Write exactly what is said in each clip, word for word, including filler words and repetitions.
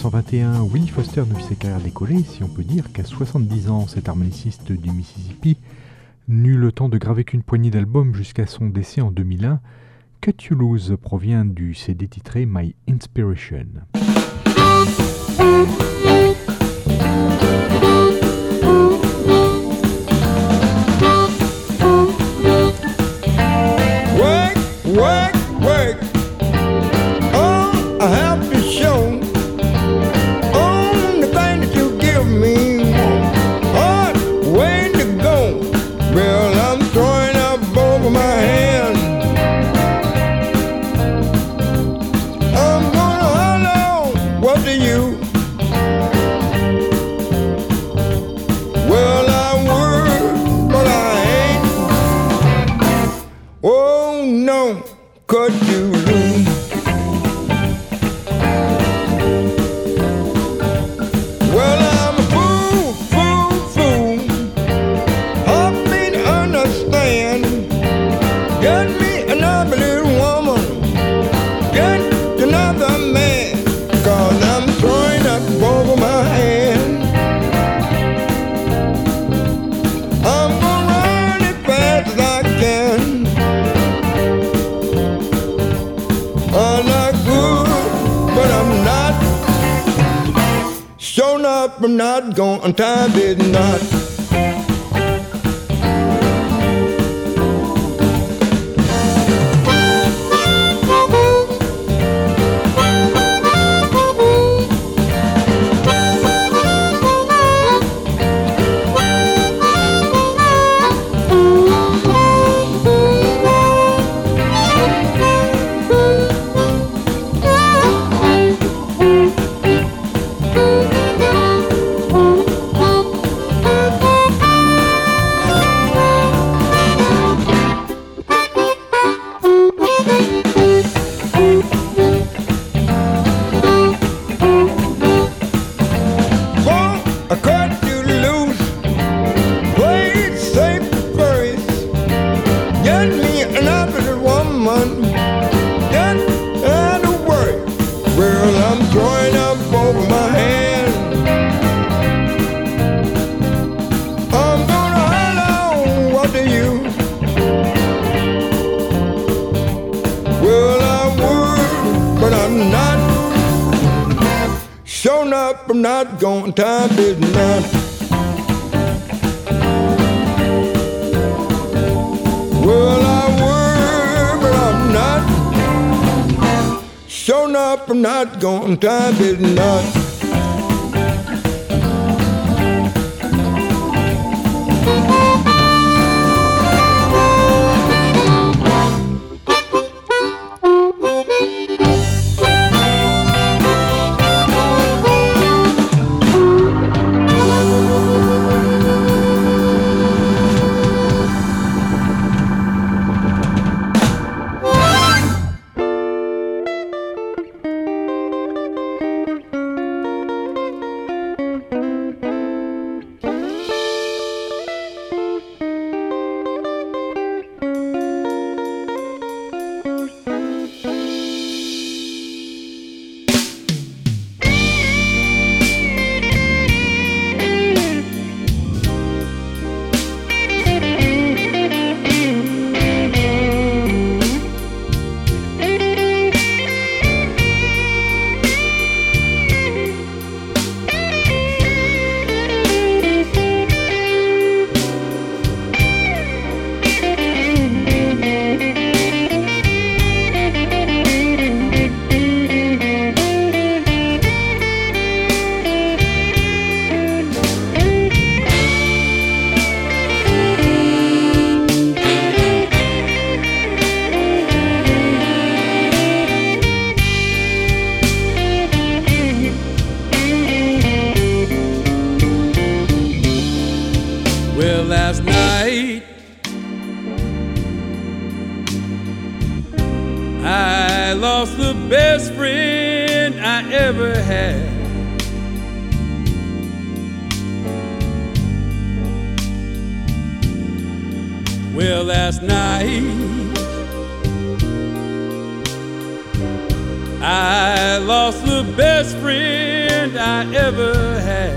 cent vingt et un, Willie Foster ne vit sa carrière décollée, si on peut dire qu'à soixante-dix ans, cet harmoniciste du Mississippi n'eut le temps de graver qu'une poignée d'albums jusqu'à son décès en deux mille un. Cut You Loose provient du C D titré My Inspiration. Work, work, work. Oh, I have to show. On the thing that you give me. Hard way to go. Well, I'm throwing up over my hand. I'm gonna holler, what do you? Well, I work, but I ain't. Oh no, could you lose? Well, I'm a fool, fool, fool. Help me to understand. Get me another little woman. Get another man. Cause I'm throwing up over my hand. I'm gonna run as fast as I can. I'm not good, but I'm not. Shown up, I'm not gonna tie this knot. I cut you loose, play it safe first. Get me another woman, get out of work. Well, I'm throwing up over my hand. I'm gonna holler, what do you? Well, I would, but I'm not. Shown up, I'm not gonna tie this knot. Well, I work, but I'm not. Shown up, I'm not gonna tie this knot. Well, last night I lost the best friend I ever had. Well, last night I lost the best friend friend I ever had.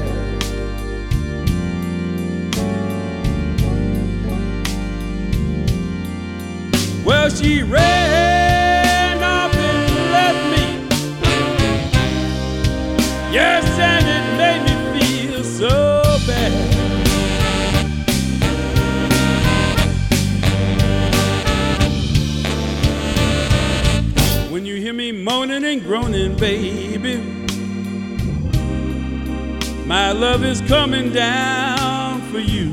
Well, she ran off and left me. Yes, and it made me feel so bad. When you hear me moaning and groaning, baby, my love is coming down for you.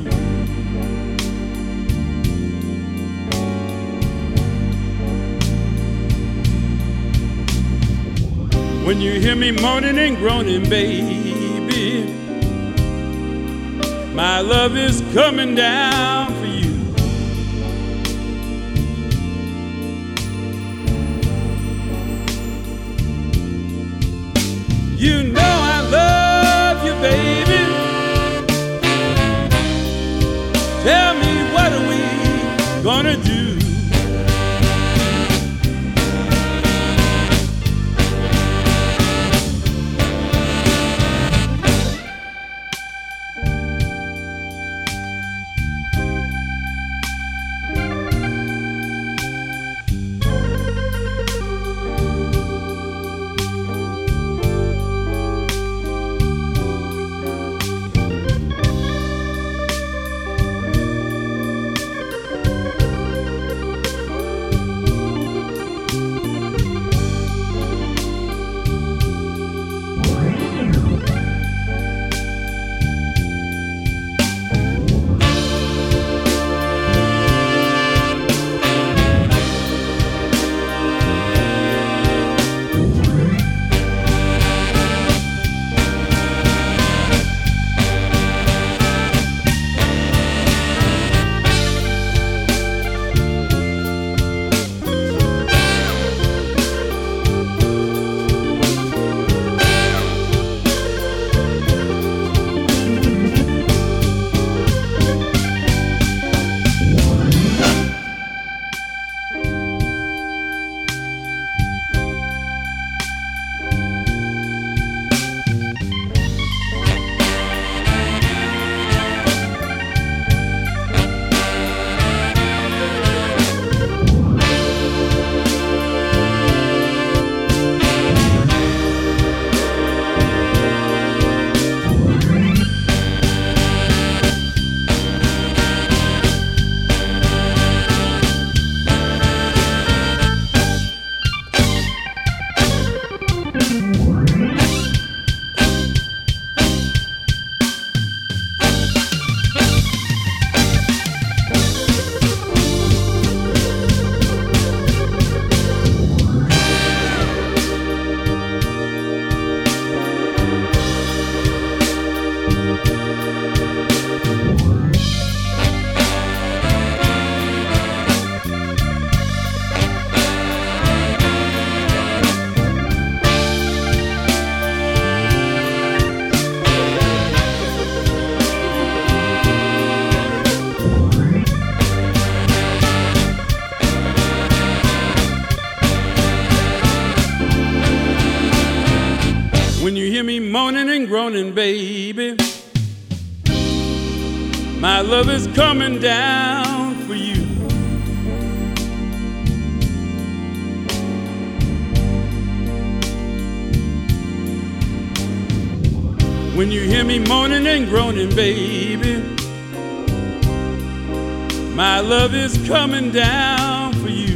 When you hear me moaning and groaning, baby, my love is coming down for you. You know I love you, baby. Tell me, what are we gonna do? Moaning and groaning, baby, my love is coming down for you. When you hear me moaning and groaning, baby, my love is coming down for you.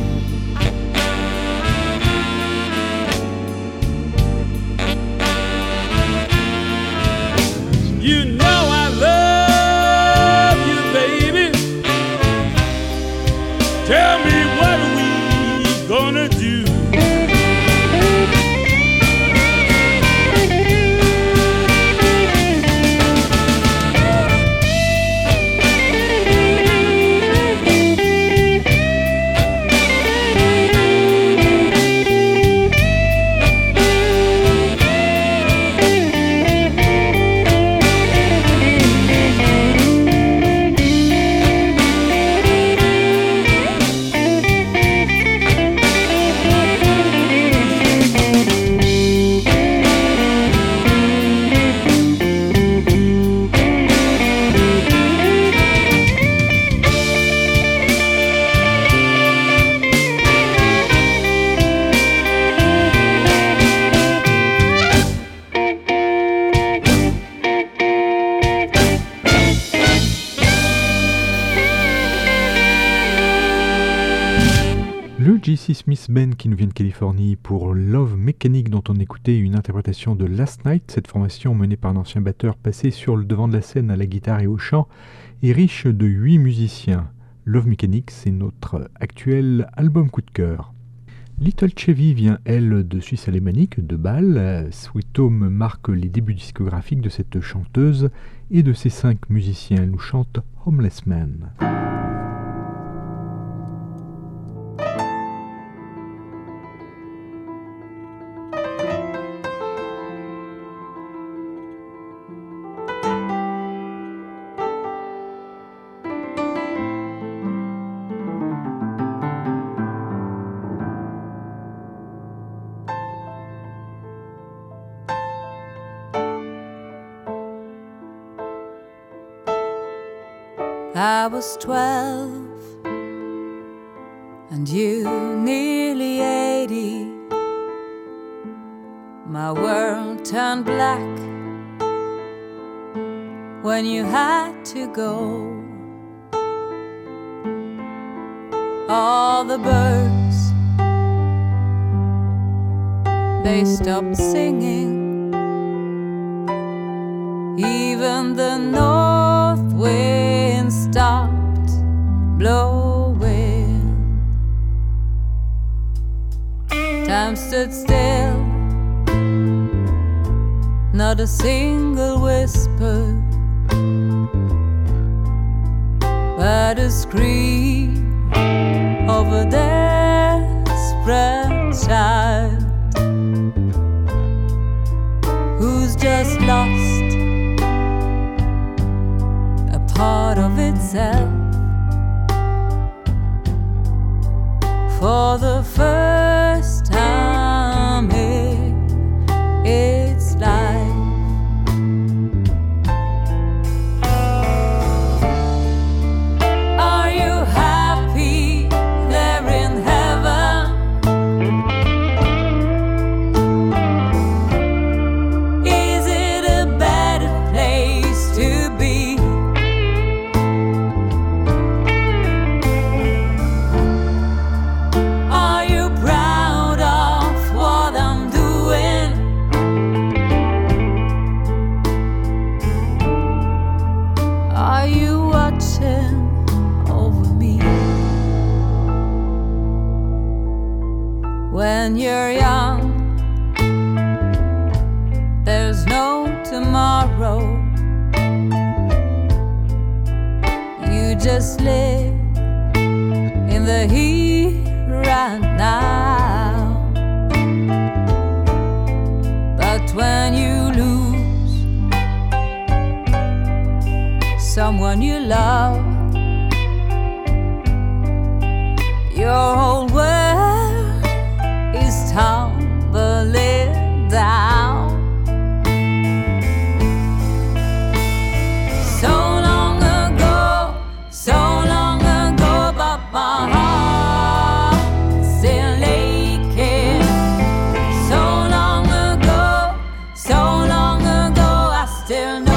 You know I love you, baby. Tell me, what are we gonna do? J C Smith Band qui nous vient de Californie pour Love Mechanic, dont on écoutait une interprétation de Last Night. Cette formation menée par un ancien batteur passé sur le devant de la scène à la guitare et au chant est riche de huit musiciens. Love Mechanic, c'est notre actuel album coup de cœur. Little Chevy vient, elle, de Suisse alémanique, de Bâle. Sweet Home marque les débuts discographiques de cette chanteuse et de ses cinq musiciens. Elle nous chante Homeless Man. I was twelve and you nearly eighty. My world turned black when you had to go. All the birds, they stopped singing. Even the north wind stopped blowing. Time stood still, not a single whisper, but a scream of a desperate child who's just lost a part of itself. For the first time in its life. Are you happy there in heaven? Is it a better place to be? Are you proud of what I'm doing? Are you watching over me? When you're young, there's no tomorrow. You just live in the here and now. But when you lose someone you love, your whole world is tumbling down. So long ago, so long ago, but my heart still aching. So long ago, so long ago, I still know.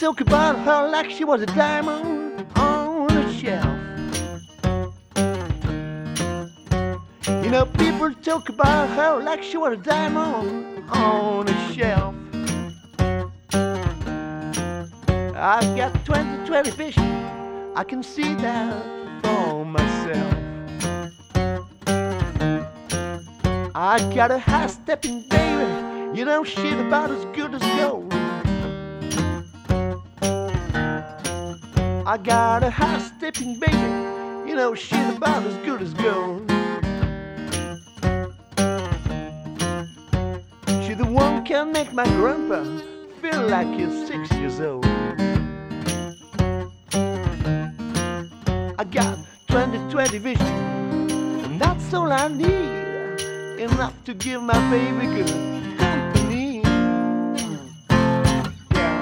talk about her like she was a diamond on a shelf. You know, people talk about her like she was a diamond on a shelf. I've got twenty twenty vision, I can see that for myself. I got a high-stepping baby, you know she's about as good as gold. I got a high-stepping baby, you know she's about as good as gold. She's the one can make my grandpa feel like he's six years old. I got twenty twenty vision, and that's all I need. Enough to give my baby good company. Yeah.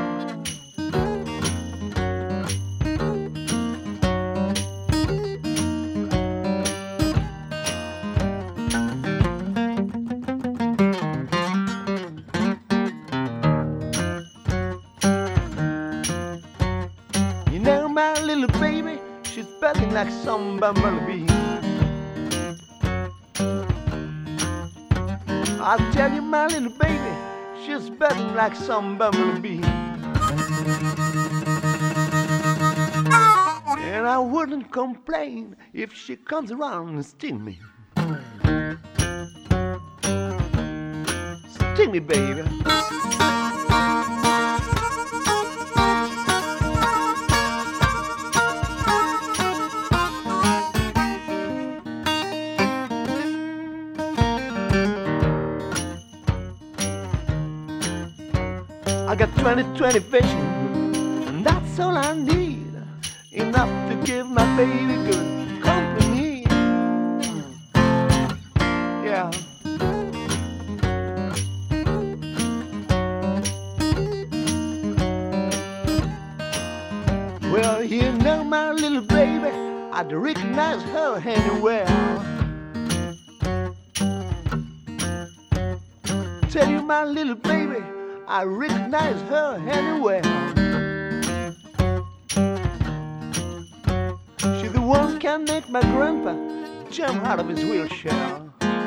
You know my little baby, she's buzzing like some bumblebee. I'll tell you, my little baby, she's buzzing like some bumblebee. And I wouldn't complain if she comes around and sting me. Sting me, baby. I got twenty twenty vision, and that's all I need. Enough to give my baby good company. Yeah. Well, you know my little baby, I'd recognize her anywhere. Tell you, my little baby, I recognize her anywhere. She's the one can make my grandpa jump out of his wheelchair.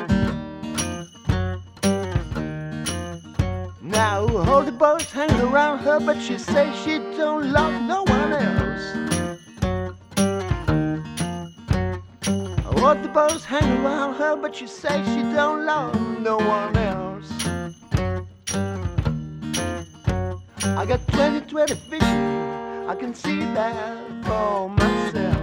Now all the boys hang around her, but she says she don't love no one else. All the boys hang around her, but she says she don't love no one else. I got twenty twenty vision, I can see that for myself.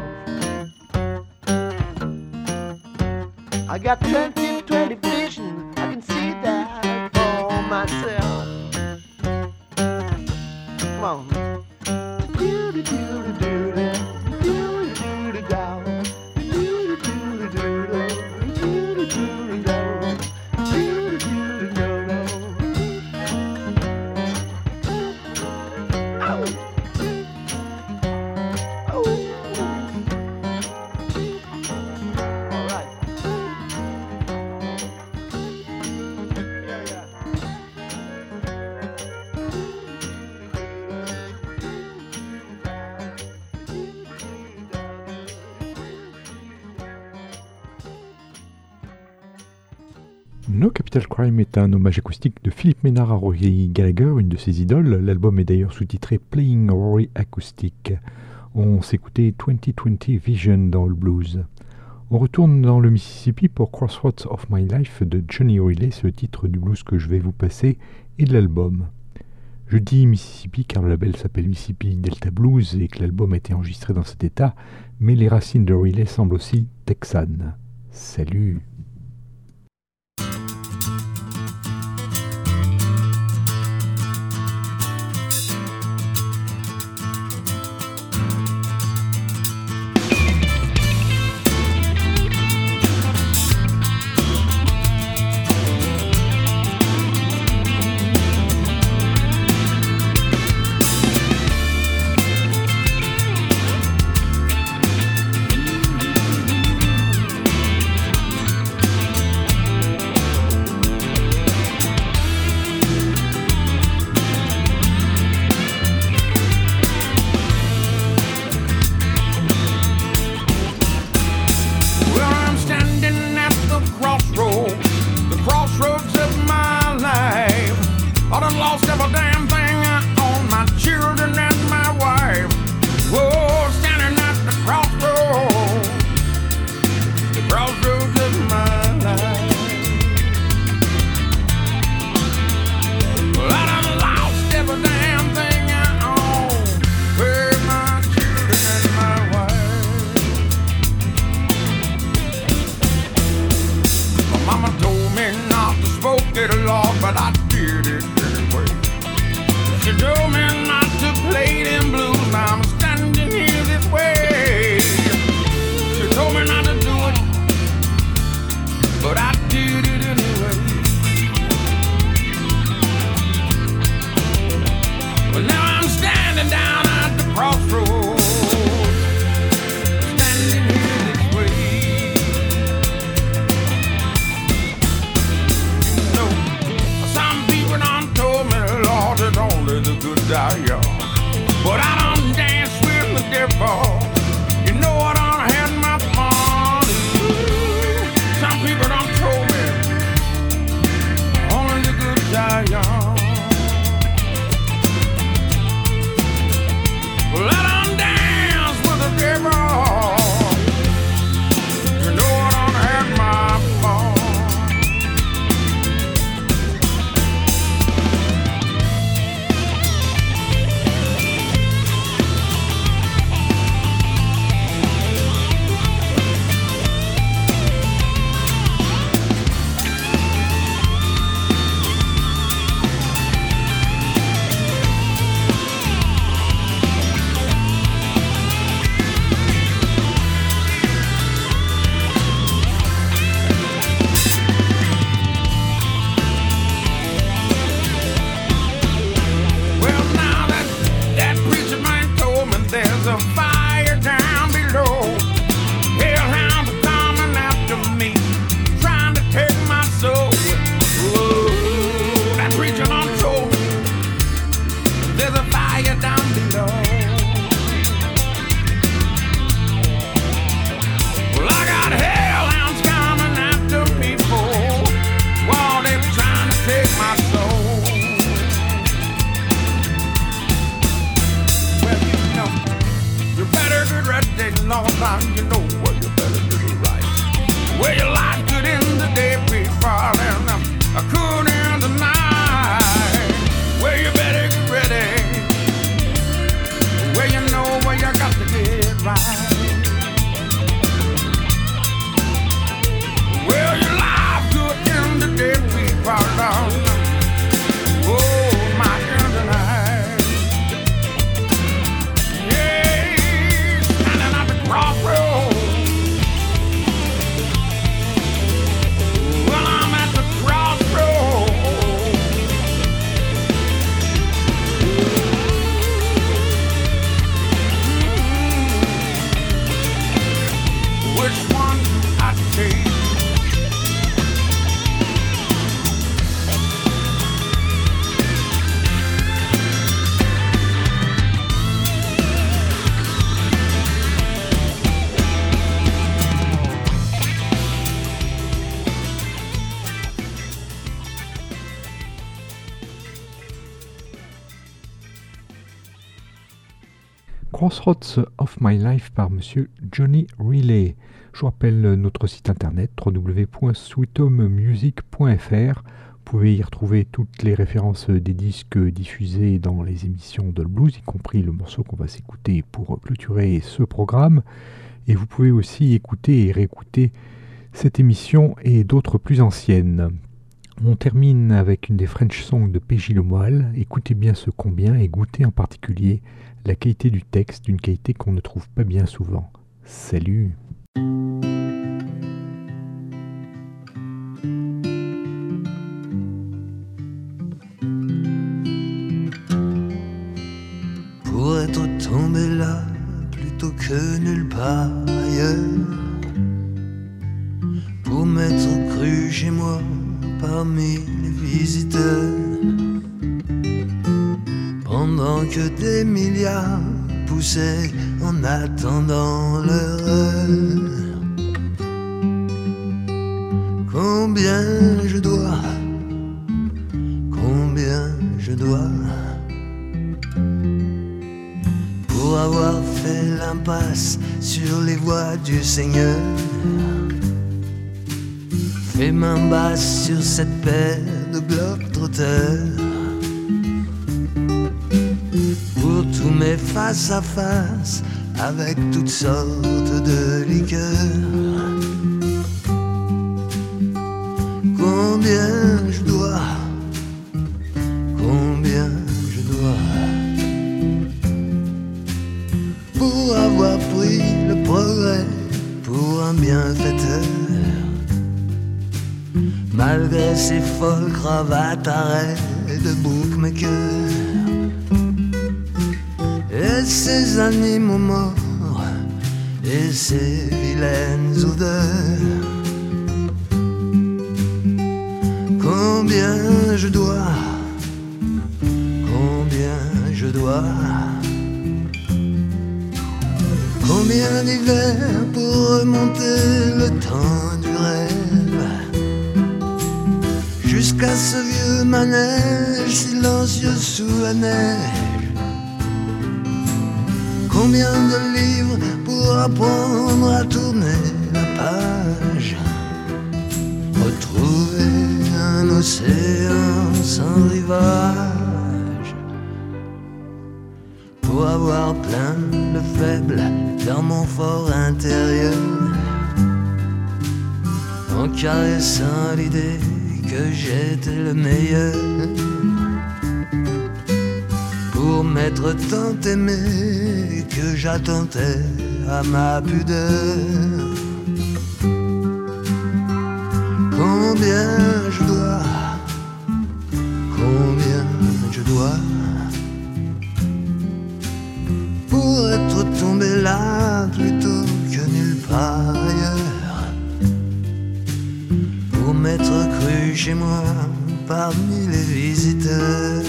I got twenty twenty vision, I can see that for myself. Come on. No Capital Crime est un hommage acoustique de Philippe Ménard à Rory Gallagher, une de ses idoles. L'album est d'ailleurs sous-titré Playing Rory Acoustic. On s'écoutait vingt vingt Vision dans le blues. On retourne dans le Mississippi pour Crossroads of My Life de Johnny Oriley, ce titre du blues que je vais vous passer, et de l'album. Je dis Mississippi car le label s'appelle Mississippi Delta Blues et que l'album a été enregistré dans cet état, mais les racines de Oriley semblent aussi texanes. Salut! crossroads, standing here this way. You know, some people done told me, Lord, it's only the good die young. But I done danced with the devil. You know I done had my fun. Some people done told me, only the good die young. Well, I done dance with the devil. You know I done had my fun. Crossroads of My Life par Monsieur Johnny Riley. Je vous rappelle notre site internet w w w point sweet home music point f r. Vous pouvez y retrouver toutes les références des disques diffusés dans les émissions de blues, y compris le morceau qu'on va s'écouter pour clôturer ce programme. Et vous pouvez aussi écouter et réécouter cette émission et d'autres plus anciennes. On termine avec une des French songs de P J Lemoyle. Écoutez bien ce combien et goûtez en particulier la qualité du texte, d'une qualité qu'on ne trouve pas bien souvent. Salut! Pour être tombé là plutôt que nulle part ailleurs, pour m'être cru chez moi parmi les visiteurs, pendant que des milliards poussaient en attendant leur heure. Combien je dois, combien je dois, pour avoir fait l'impasse sur les voies du Seigneur, fait main basse sur cette paire de globetrotters, pour tous mes face à face avec toutes sortes de liqueurs. Combien je dois, combien je dois, pour avoir pris le progrès pour un bienfaiteur, malgré ces folles cravates à raies de bookmaker. Et et ces animaux morts et ces vilaines odeurs. Combien je dois, combien je dois, combien d'hivers pour remonter le temps du rêve, jusqu'à ce vieux manège silencieux sous la neige. Combien de livres pour apprendre à tourner la page, retrouver un océan sans rivage, pour avoir plein de faibles dans mon fort intérieur, en caressant l'idée que j'étais le meilleur, pour m'être tant aimé que j'attentais à ma pudeur. Combien je dois, combien je dois, pour être tombé là plutôt que nulle part ailleurs, pour m'être cru chez moi parmi les visiteurs,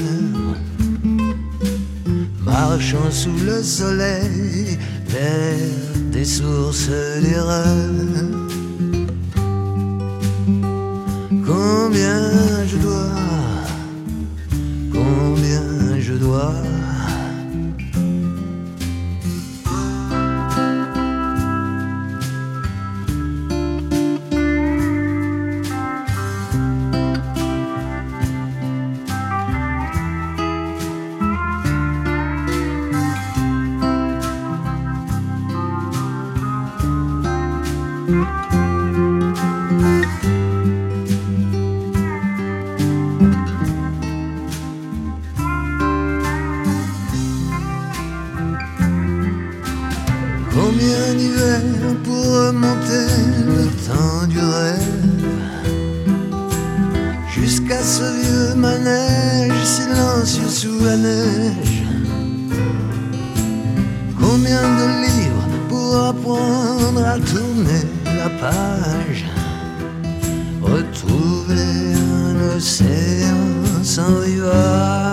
marchant sous le soleil vers des sources d'erreur. Combien je dois, combien je dois, combien d'hivers pour remonter le temps du rêve, jusqu'à ce vieux manège silencieux sous la neige. Combien de livres pour apprendre à tourner la page, retrouver un océan sans rivage,